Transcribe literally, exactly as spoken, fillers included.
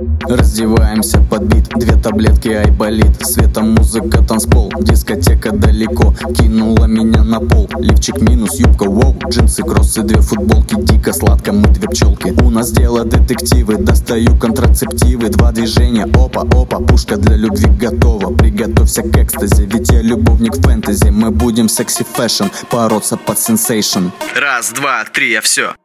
Раздеваемся под бит, две таблетки айболит. Светом музыка, танцпол, дискотека далеко. Кинула меня на пол, лифчик минус, юбка воу. Джинсы, кроссы, две футболки, дико сладко, мы две пчелки. У нас дело детективы, достаю контрацептивы. Два движения, опа, опа, пушка для любви готова. Приготовься к экстазе, ведь я любовник фэнтези. Мы будем секси фэшн, бороться под сенсейшн. Раз, два, три, я все.